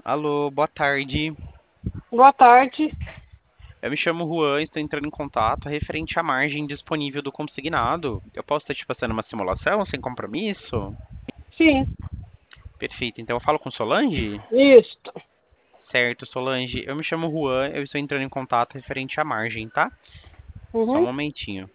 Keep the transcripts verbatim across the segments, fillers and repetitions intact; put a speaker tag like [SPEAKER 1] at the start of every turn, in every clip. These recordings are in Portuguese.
[SPEAKER 1] Alô, boa tarde.
[SPEAKER 2] Boa tarde.
[SPEAKER 1] Eu me chamo Juan, estou entrando em contato referente à margem disponível do consignado. Eu posso estar te passando uma simulação sem compromisso?
[SPEAKER 2] Sim,
[SPEAKER 1] Perfeito, então eu falo com Solange?
[SPEAKER 2] isso.
[SPEAKER 1] Certo, Solange. Eu me chamo Juan, eu estou entrando em contato referente à margem, tá? Só um
[SPEAKER 2] Uhum.
[SPEAKER 1] momentinho.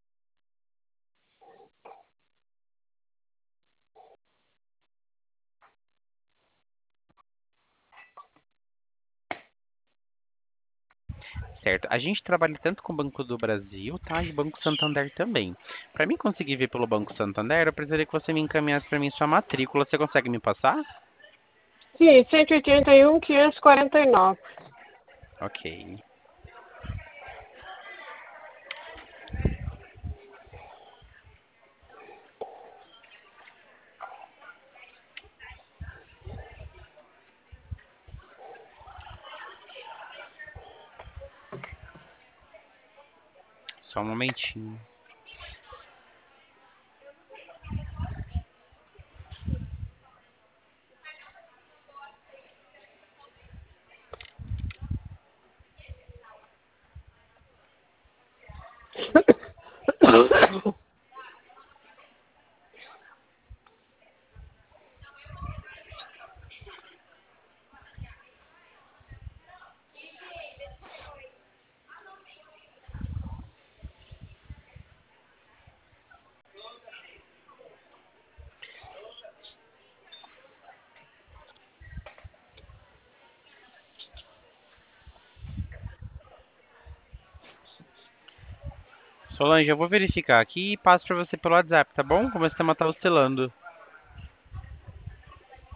[SPEAKER 1] Certo, a gente trabalha tanto com o Banco do Brasil, tá? E Banco Santander também. Para mim conseguir ver pelo Banco Santander, eu precisaria que você me encaminhasse para mim sua matrícula. Você consegue me passar?
[SPEAKER 2] Sim, cento e oitenta e um, quinhentos e quarenta e nove.
[SPEAKER 1] Ok. Só um momentinho. Solange, eu vou verificar aqui e passo para você pelo WhatsApp, tá bom? Como esse tema tá oscilando.